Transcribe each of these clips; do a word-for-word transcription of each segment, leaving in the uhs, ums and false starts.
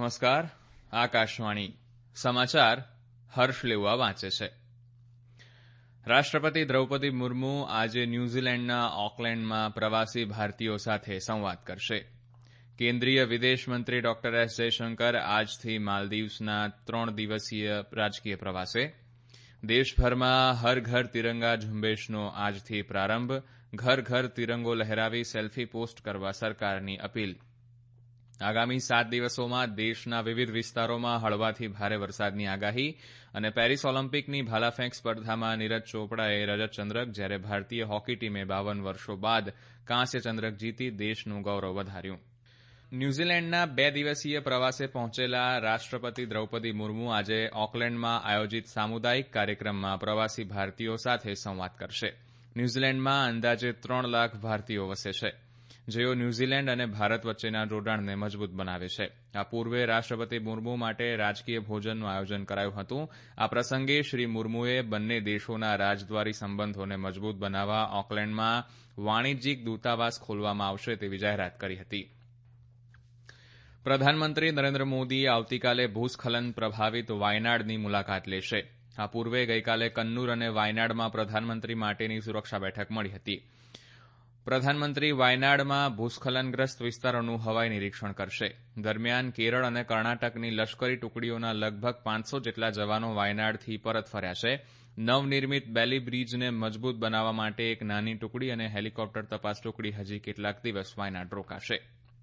નમસ્કાર. આકાશવાણી સમાચાર હર્ષ લેવા વાંચે છે. રાષ્ટ્રપતિ દ્રૌપદી મુર્મુ આજે ન્યૂઝીલેન્ડના ઓકલેન્ડમાં પ્રવાસી ભારતીયો સાથે સંવાદ કરશે. કેન્દ્રીય વિદેશ મંત્રી ડોક્ટર એસ જયશંકર આજથી માલદીવ્સના ત્રણ દિવસીય રાજકીય પ્રવાસે. દેશભરમાં હર ઘર તિરંગા ઝુંબેશનો આજથી પ્રારંભ. ઘર ઘર તિરંગો લહેરાવી સેલ્ફી પોસ્ટ કરવા સરકારની અપીલ. આગામી સાત દિવસોમાં દેશના વિવિધ વિસ્તારોમાં હળવાથી ભારે વરસાદની આગાહી અને પેરિસ ઓલિમ્પિકની ભાલાફેંક સ્પર્ધામાં નીરજ ચોપડાએ રજતચંદ્રક, જ્યારે ભારતીય હોકી ટીમે બાવન વર્ષો બાદ કાંસ્ય ચંદ્રક જીતી દેશનું ગૌરવ વધાર્યું. ન્યૂઝીલેન્ડના બે દિવસીય પ્રવાસે પહોંચેલા રાષ્ટ્રપતિ દ્રૌપદી મુર્મુ આજે ઓકલેન્ડમાં આયોજિત સામુદાયિક કાર્યક્રમમાં પ્રવાસી ભારતીયો સાથે સંવાદ કરશે. ન્યૂઝીલેન્ડમાં અંદાજે ત્રણ લાખ ભારતીયો વસે છે, જેઓ ન્યૂઝીલેન્ડ અને ભારત વચ્ચેના જોડાણને મજબૂત બનાવે છે. આ પૂર્વે રાષ્ટ્રપતિ મુર્મુ માટે રાજકીય ભોજનનું આયોજન કરાયું હતું. આ પ્રસંગે શ્રી મુર્મુએ બંને દેશોના રાજદ્વારી સંબંધોને મજબૂત બનાવવા ઓકલેન્ડમાં વાણિજ્યિક દૂતાવાસ ખોલવામાં આવશે તેવી જાહેરાત કરી હતી. પ્રધાનમંત્રી નરેન્દ્ર મોદી આવતીકાલે ભૂસ્ખલન પ્રભાવિત વાયનાડની મુલાકાત લેશે. આ પૂર્વે ગઈકાલે કન્નૂર અને વાયનાડમાં પ્રધાનમંત્રી માટેની સુરક્ષા બેઠક મળી હતી. પ્રધાનમંત્રી વાયનાડમાં ભૂસ્ખલનગ્રસ્ત વિસ્તારોનું હવાઈ નિરીક્ષણ કરશે. દરમિયાન કેરળ અને કર્ણાટકની લશ્કરી ટુકડીઓના લગભગ પાંચસો જેટલા જવાનો વાયનાડથી પરત ફર્યા છે. નવનિર્મિત બેલી બ્રિજને મજબૂત બનાવવા માટે એક નાની ટુકડી અને હેલિકોપ્ટર તપાસ ટુકડી હજી કેટલાક દિવસ વાયનાડ રોકાશે.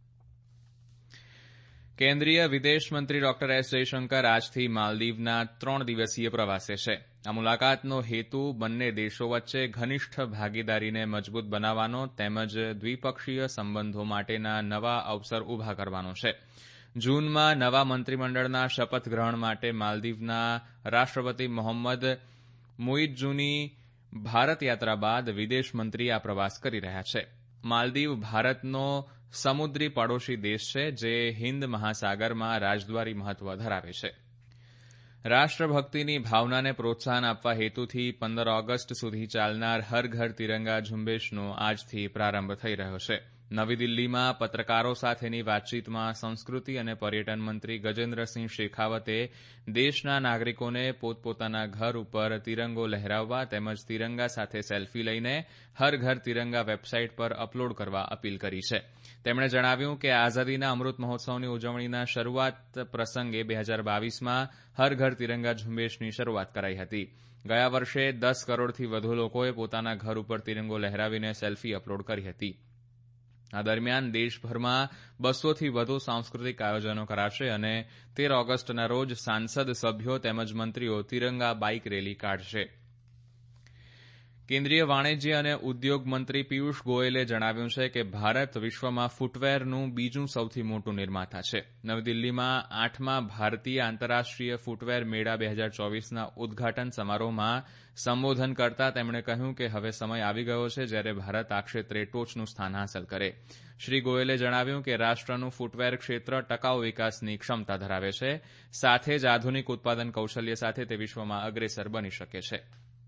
કેન્દ્રીય વિદેશ મંત્રી ડોક્ટર એસ જયશંકર આજથી માલદીવના ત્રણ દિવસીય પ્રવાસે છે. આ મુલાકાતનો હેતુ બંને દેશો વચ્ચે ઘનિષ્ઠ ભાગીદારીને મજબૂત બનાવવાનો તેમજ દ્વિપક્ષીય સંબંધો માટેના નવા અવસર ઉભા કરવાનો છે. જૂનમાં નવા મંત્રીમંડળના શપથ ગ્રહણ માટે માલદીવના રાષ્ટ્રપતિ મોહમ્મદ મુઇઝ્ઝુની ભારત યાત્રા બાદ વિદેશ મંત્રી આ પ્રવાસ કરી રહ્યા છે. માલદીવ ભારતનો સમુદ્રી પડોશી દેશ છે, જે હિન્દ મહાસાગરમાં રાજદ્વારી મહત્વ ધરાવે છે. રાષ્ટ્રભક્તિની ભાવનાને પ્રોત્સાહન આપવા હેતુથી પંદર ઓગસ્ટ સુધી ચાલનાર હર ઘર તિરંગા ઝુંબેશનો આજથી પ્રારંભ થઈ રહ્યો છે. નવી દિલ્હીમાં પત્રકારો સાથેની વાતચીતમાં સંસ્કૃતિ અને પર્યટન મંત્રી ગજેન્દ્રસિંહ શેખાવતે દેશના નાગરિકોને પોતપોતાના ઘર ઉપર તિરંગો લહેરાવવા તેમજ તિરંગા સાથે સેલ્ફી લઈને હર ઘર તિરંગા વેબસાઇટ પર અપલોડ કરવા અપીલ કરી છે. તેમણે જણાવ્યું કે આઝાદીના અમૃત મહોત્સવની ઉજવણીના શરૂઆત પ્રસંગે બે હજાર બાવીસમાં હર ઘર તિરંગા ઝુંબેશની શરૂઆત કરાઈ હતી. ગયા વર્ષે દસ કરોડથી વધુ લોકોએ પોતાના ઘર ઉપર તિરંગો લહેરાવીને સેલ્ફી અપલોડ કરી હતી. આ દરમિયાન દેશભરમાં બસોથી વધુ સાંસ્કૃતિક આયોજનો કરાશે અને તેર ઓગસ્ટના રોજ સાંસદ સભ્યો તેમજ મંત્રીઓ તિરંગા બાઇક રેલી કાઢશે. કેન્દ્રીય વાણિજ્ય અને ઉદ્યોગ મંત્રી પિયુષ ગોયલે જણાવ્યું છે કે ભારત વિશ્વમાં ફૂટવેરનું બીજું સૌથી મોટું નિર્માતા છે. નવી દિલ્હીમાં આઠમા ભારતીય આંતરરાષ્ટ્રીય ફૂટવેર મેળા બે હજાર ચોવીસના ઉદઘાટન સમારોહમાં સંબોધન કરતા તેમણે કહ્યું કે હવે સમય આવી ગયો છે જ્યારે ભારત આ ક્ષેત્રે ટોચનું સ્થાન હાંસલ કરે. શ્રી ગોયલે જણાવ્યું કે રાષ્ટ્રનું ફૂટવેર ક્ષેત્ર ટકાઉ વિકાસની ક્ષમતા ધરાવે છે, સાથે જ આધુનિક ઉત્પાદન કૌશલ્ય સાથે તે વિશ્વમાં અગ્રેસર બની શકે છે.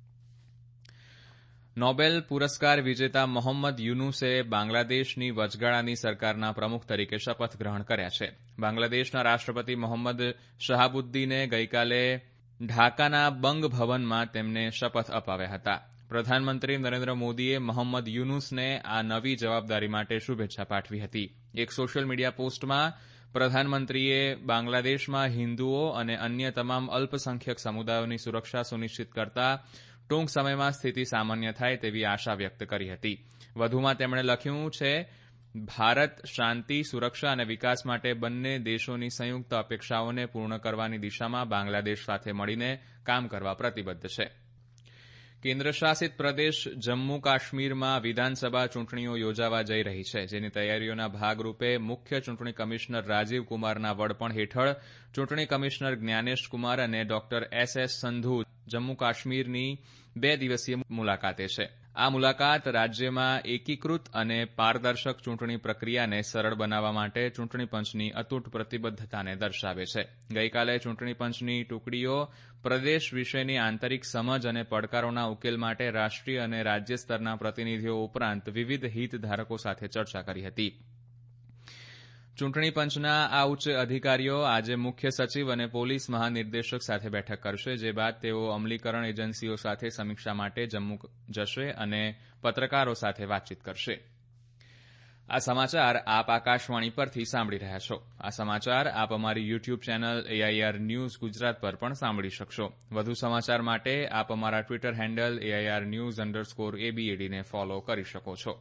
નોબેલ પુરસ્કાર વિજેતા મોહમ્મદ યુનુસે બાંગ્લાદેશની વચગાળાની સરકારના પ્રમુખ તરીકે શપથ ગ્રહણ કર્યા છે. બાંગ્લાદેશના રાષ્ટ્રપતિ મોહમ્મદ શહાબુદ્દીને ગઈકાલે ઢાકાના બંગ ભવનમાં તેમને શપથ અપાવ્યા હતા. પ્રધાનમંત્રી નરેન્દ્ર મોદીએ મોહમ્મદ યુનુસને આ નવી જવાબદારી માટે શુભેચ્છા પાઠવી હતી. એક સોશિયલ મીડિયા પોસ્ટમાં પ્રધાનમંત્રીએ બાંગ્લાદેશમાં હિન્દુઓ અને અન્ય તમામ અલ્પસંખ્યક સમુદાયોની સુરક્ષા સુનિશ્ચિત કરતા ટૂંક સમયમાં સ્થિતિ સામાન્ય થાય તેવી આશા વ્યક્ત કરી હતી. વધુમાં તેમણે લખ્યું છે, ભારત શાંતિ, સુરક્ષા અને વિકાસ માટે બંને દેશોની સંયુક્ત અપેક્ષાઓને પૂર્ણ કરવાની દિશામાં બાંગ્લાદેશ સાથે મળીને કામ કરવા પ્રતિબદ્ધ છે. કેન્દ્રશાસિત પ્રદેશ જમ્મુ કાશ્મીરમાં વિધાનસભા ચૂંટણીઓ યોજાવા જઈ રહી છે, જેની તૈયારીઓના ભાગરૂપે મુખ્ય ચૂંટણી કમિશનર રાજીવ કુમારના વડપણ હેઠળ ચૂંટણી કમિશનર જ્ઞાનેશ કુમાર અને doctor S S Sandhu Jammu કાશ્મીરની બે દિવસીય મુલાકાતે છે. આ મુલાકાત રાજ્યમાં એકીકૃત અને પારદર્શક ચૂંટણી પ્રક્રિયાને સરળ બનાવવા માટે ચૂંટણી પંચની અતૂટ પ્રતિબદ્ધતાને દર્શાવે છે. ગઈકાલે ચૂંટણી પંચની ટુકડીઓ પ્રદેશ વિશેની આંતરિક સમજ અને પડકારોના ઉકેલ માટે રાષ્ટ્રીય અને રાજ્ય સ્તરના પ્રતિનિધિઓ ઉપરાંત વિવિધ હિતધારકો સાથે ચર્ચા કરી હતી. ચૂંટણી પંચના આ ઉચ્ચ અધિકારીઓ આજે મુખ્ય સચિવ અને પોલીસ મહાનિર્દેશક સાથે બેઠક કરશે, જે બાદ તેઓ અમલીકરણ એજન્સીઓ સાથે સમીક્ષા માટે જમ્મુ જશે અને પત્રકારો સાથે વાતચીત કરશે. આ સમાચાર આપ આકાશવાણી પરથી સાંભળી રહ્યા છો. આ સમાચાર આપ અમારી YouTube channel AIR news Gujarat પર પણ સાંભળી શકશો. વધુ સમાચાર માટે આપ અમારા Twitter handle AIR news underscore એબીએડીને ફોલો કરી શકો છો.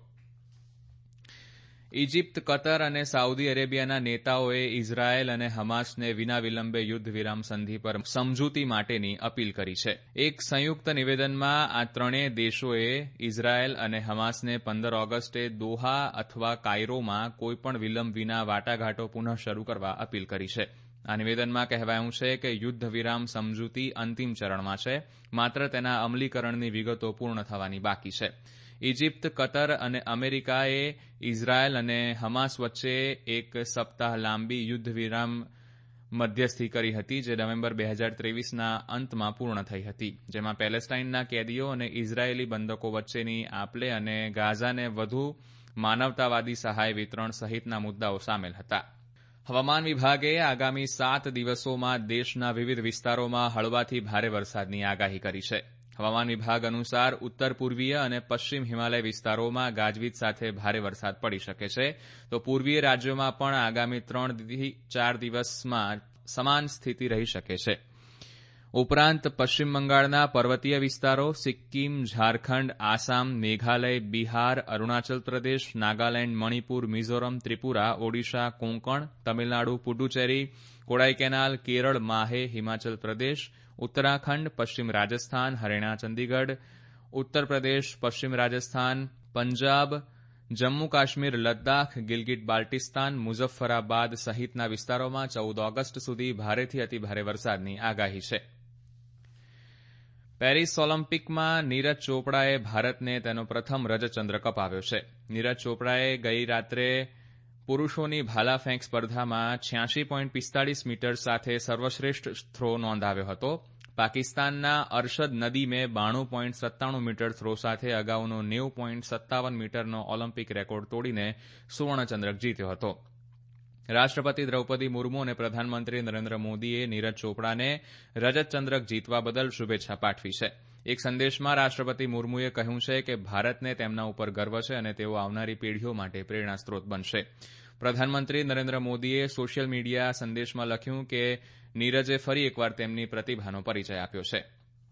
ઇજિપ્ત, કતર અને સાઉદી અરેબિયાના નેતાઓએ ઇઝરાયેલ અને હમાસને વિના વિલંબે યુદ્ધ વિરામ સંધિ પર સમજૂતી માટેની અપીલ કરી છે. એક સંયુક્ત નિવેદનમાં આ ત્રણેય દેશોએ ઇઝરાયેલ અને હમાસને પંદર ઓગસ્ટે દોહા અથવા કાયરોમાં કોઈપણ વિલંબ વિના વાટાઘાટો પુનઃ શરૂ કરવા અપીલ કરી છે. આ નિવેદનમાં કહેવાયું છે કે યુદ્ધ વિરામ સમજૂતી અંતિમ ચરણમાં છે, માત્ર તેના અમલીકરણની વિગતો પૂર્ણ થવાની બાકી છે. ઇજિપ્ત, કતર અને અમેરિકાએ ઇઝરાયેલ અને હમાસ વચ્ચે એક સપ્તાહ લાંબી યુદ્ધ વિરામ મધ્યસ્થી કરી હતી, જે નવેમ્બર બે હજાર ત્રેવીસના અંતમાં પૂર્ણ થઈ હતી, જેમાં પેલેસ્ટાઇનના કેદીઓ અને ઇઝરાયેલી બંધકો વચ્ચેની આપલે અને ગાઝાને વધુ માનવતાવાદી સહાય વિતરણ સહિતના મુદ્દાઓ સામેલ હતા. હવામાન વિભાગે આગામી સાત દિવસોમાં દેશના વિવિધ વિસ્તારોમાં હળવાથી ભારે વરસાદની આગાહી કરી છે. હવામાન વિભાગ અનુસાર ઉત્તર પૂર્વીય અને પશ્ચિમ હિમાલય વિસ્તારોમાં ગાજવીજ સાથે ભારે વરસાદ પડી શકે છે, તો પૂર્વીય રાજ્યોમાં પણ આગામી ત્રણથી ચાર દિવસમાં સમાન સ્થિતિ રહી શકે છે. ઉપરાંત પશ્ચિમ બંગાળના પર્વતીય વિસ્તારો, સિક્કિમ, ઝારખંડ, આસામ, મેઘાલય, બિહાર, અરુણાચલ પ્રદેશ, નાગાલેન્ડ, મણિપુર, મિઝોરમ, ત્રિપુરા, ઓડિશા, કોંકણ, તમિલનાડુ, પુડુચેરી, કોડાઈકેનાલ, કેરળ, માહે, હિમાચલ પ્રદેશ, ઉત્તરાખંડ, પશ્ચિમ રાજસ્થાન, હરિયાણા, ચંદીગઢ, ઉત્તર પ્રદેશ, પશ્ચિમ રાજસ્થાન, પંજાબ, જમ્મુ કાશ્મીર, લદ્દાખ, ગિલગિટ બાલ્ટિસ્તાન, મુઝફ્ફરાબાદ સહિતના વિસ્તારોમાં ચૌદ ઓગસ્ટ સુધી ભારેથી અતિભારે વરસાદની આગાહી છે. પેરિસ ઓલિમ્પિકમાં નીરજ ચોપડાએ ભારતને તેનો પ્રથમ રજતચંદ્રક અપાવ્યો છે. નીરજ ચોપડાએ ગઈ રાત્રે પુરૂષોની ભાલા ફેંક સ્પર્ધામાં છ્યાસી પોઈન્ટ પિસ્તાળીસ મીટર સાથે સર્વશ્રેષ્ઠ થ્રો નોંધાવ્યો હતો. પાકિસ્તાનના અરશદ નદીમે બાણું પોઈન્ટ સત્તાણું મીટર થ્રો સાથે અગાઉનો નેવું પોઈન્ટ સત્તાવન મીટરનો ઓલિમ્પિક રેકોર્ડ તોડીને સુવર્ણચંદ્રક જીત્યો હતો. રાષ્ટ્રપતિ દ્રૌપદી મુર્મુ અને પ્રધાનમંત્રી નરેન્દ્ર મોદીએ નીરજ ચોપડાને રજતચંદ્રક જીતવા બદલ શુભેચ્છા પાઠવી છે. એક સંદેશમાં રાષ્ટ્રપતિ મુર્મુએ કહ્યું છે કે ભારતને તેમના ઉપર ગર્વ છે અને તેઓ આવનારી પેઢીઓ માટે પ્રેરણાસ્ત્રોત બનશે. પ્રધાનમંત્રી નરેન્દ્ર મોદીએ સોશિયલ મીડિયા સંદેશમાં લખ્યું કે નીરજે ફરી એકવાર તેમની પ્રતિભાનો પરિચય આપ્યો છે.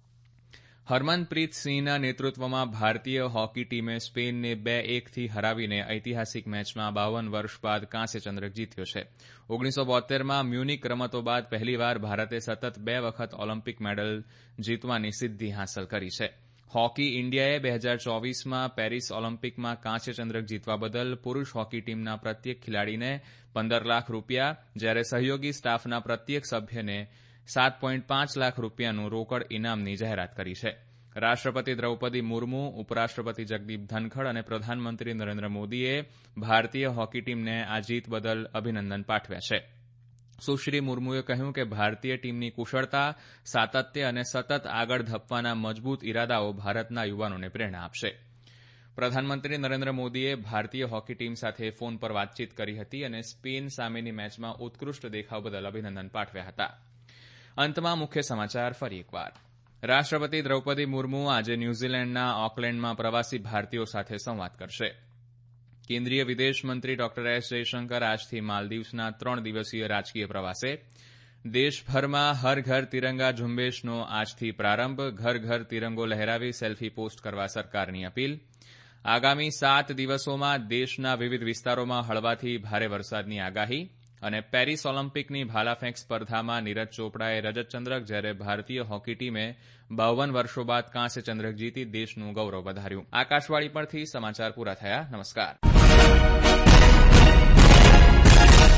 હરમનપ્રીત સિંહના નેતૃત્વમાં ભારતીય હોકી ટીમે સ્પેનને બે એકથી હરાવીને ઐતિહાસિક મેચમાં બાવન વર્ષ બાદ કાંસ્યચંદ્રક જીત્યો છે. ઓગણીસો બોતેરમાં મ્યુનિક રમતો બાદ પહેલીવાર ભારતે સતત બે વખત ઓલિમ્પિક મેડલ જીતવાની સિદ્ધિ હાંસલ કરી છે. હોકી ઇન્ડિયાએ બે હજાર ચોવીસમાં પેરિસ ઓલિમ્પિકમાં કાંસ્યચંદ્રક જીતવા બદલ પુરૂષ હોકી ટીમના પ્રત્યેક ખેલાડીને પંદર લાખ રૂપિયા, જ્યારે સહયોગી સ્ટાફના પ્રત્યેક સભ્યને સાત પોઈન્ટ પાંચ લાખ રૂપિયાનું રોકડ ઇનામની જાહેરાત કરી છે. રાષ્ટ્રપતિ દ્રૌપદી મુર્મુ, ઉપરાષ્ટ્રપતિ જગદીપ ધનખડ અને પ્રધાનમંત્રી નરેન્દ્ર મોદીએ ભારતીય હોકી ટીમને આ જીત બદલ અભિનંદન પાઠવ્યા છે. સુશ્રી મુર્મુએ કહ્યું કે ભારતીય ટીમની કુશળતા, સાતત્ય અને સતત આગળ ધપવાના મજબૂત ઇરાદાઓ ભારતના યુવાનોને પ્રેરણા આપશે. પ્રધાનમંત્રી નરેન્દ્ર મોદીએ ભારતીય હોકી ટીમ સાથે ફોન પર વાતચીત કરી હતી અને સ્પેન સામેની મેચમાં ઉત્કૃષ્ટ દેખાવ બદલ અભિનંદન પાઠવ્યા હતા. અંતમાં મુખ્ય સમાચાર ફરી એકવાર. રાષ્ટ્રપતિ દ્રૌપદી મુર્મુ આજે ન્યૂઝીલેન્ડના ઓકલેન્ડમાં પ્રવાસી ભારતીયો સાથે સંવાદ કરશે. કેન્દ્રીય વિદેશ મંત્રી ડોક્ટર એસ જયશંકર આજથી માલદીવ્સના ત્રણ દિવસીય રાજકીય પ્રવાસે. દેશભરમાં હર ઘર તિરંગા ઝુંબેશનો આજથી પ્રારંભ. ઘર ઘર તિરંગો લહેરાવી સેલ્ફી પોસ્ટ કરવા સરકારની અપીલ. આગામી સાત દિવસોમાં દેશના વિવિધ વિસ્તારોમાં હળવાથી ભારે વરસાદની આગાહી. અને પેરિસ ઓલિમ્પિકની ભાલાફેંક સ્પર્ધામાં નીરજ ચોપડાએ રજતચંદ્રક, જ્યારે ભારતીય હોકી ટીમે બાવન વર્ષો બાદ કાંસ્યચંદ્રક જીતી દેશનું ગૌરવ વધાર્યું. આકાશવાણી પરથી સમાચાર પૂરા થયા. નમસ્કાર.